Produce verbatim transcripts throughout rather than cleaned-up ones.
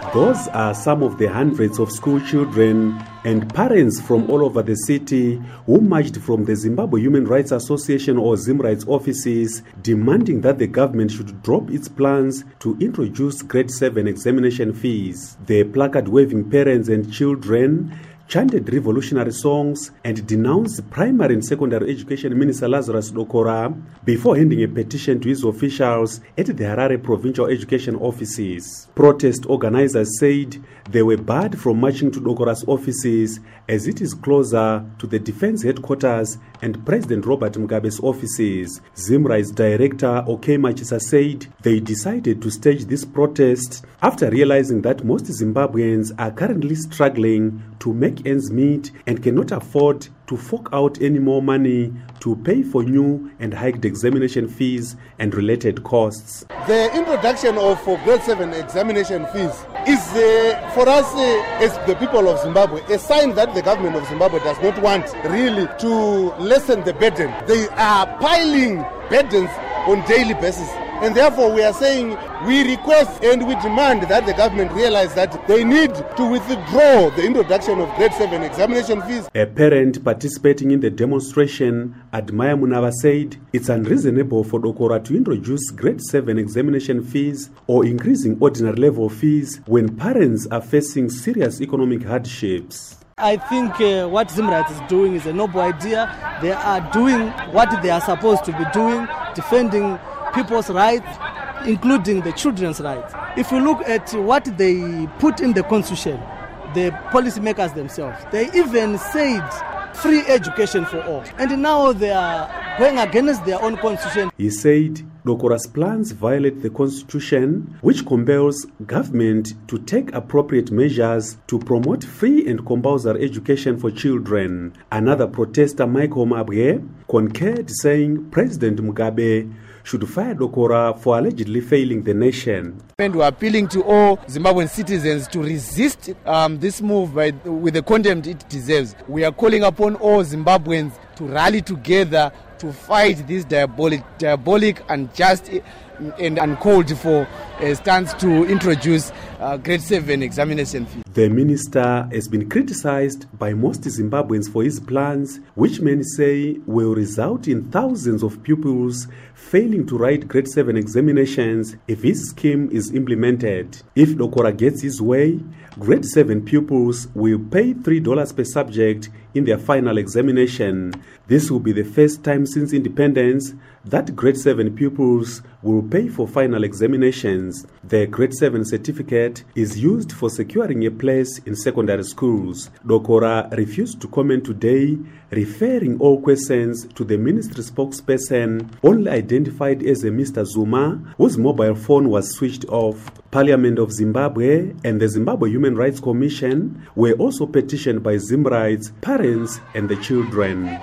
Those are some of the hundreds of school children and parents from all over the city who marched from the Zimbabwe Human Rights Association or ZimRights offices, demanding that the government should drop its plans to introduce grade seven examination fees. The placard-waving parents and children chanted revolutionary songs and denounced Primary and Secondary Education Minister Lazarus Dokora before handing a petition to his officials at the Harare Provincial Education offices. Protest organizers said they were barred from marching to Dokora's offices as it is closer to the defense headquarters and President Robert Mugabe's offices. ZimRights director Okey Machisa said they decided to stage this protest after realizing that most Zimbabweans are currently struggling to make ends meet and cannot afford to fork out any more money to pay for new and hiked examination fees and related costs. The introduction of uh, grade seven examination fees is uh, for us uh, as the people of Zimbabwe a sign that the government of Zimbabwe does not want really to lessen the burden. They are piling burdens on daily basis. And therefore we are saying we request and we demand that the government realize that they need to withdraw the introduction of grade seven examination fees. A parent participating in the demonstration, Admire Munava, said it's unreasonable for Dokora to introduce grade seven examination fees or increasing ordinary level fees when parents are facing serious economic hardships. I think uh, what ZimRights is doing is a noble idea. They are doing what they are supposed to be doing, defending people's rights, including the children's rights. If we look at what they put in the constitution, the policymakers themselves, they even said free education for all. And now they are going against their own constitution. He said Dokora's plans violate the constitution, which compels government to take appropriate measures to promote free and compulsory education for children. Another protester, Michael Mabwe, concurred, saying President Mugabe should fire Dokora for allegedly failing the nation. And we are appealing to all Zimbabwean citizens to resist um, this move by, with the contempt it deserves. We are calling upon all Zimbabweans to rally together to fight this diabolic, diabolic and just and uncalled for uh, stance to introduce uh, grade seven examination fee. The minister has been criticized by most Zimbabweans for his plans, which many say will result in thousands of pupils failing to write grade seven examinations if his scheme is implemented. If Dokora gets his way, grade seven pupils will pay three dollars per subject in their final examination. This will be the first time since independence that grade seven pupils will pay for final examinations. The grade seven certificate is used for securing a place in secondary schools. Dokora refused to comment today, referring all questions to the ministry spokesperson, only identified as a Mister Zuma, whose mobile phone was switched off. Parliament of Zimbabwe and the Zimbabwe Human Rights Commission were also petitioned by ZimRights, parents and the children.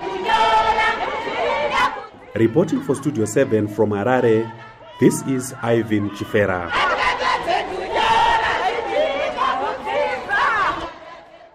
Reporting for Studio seven from Harare, this is Ivan Chifera.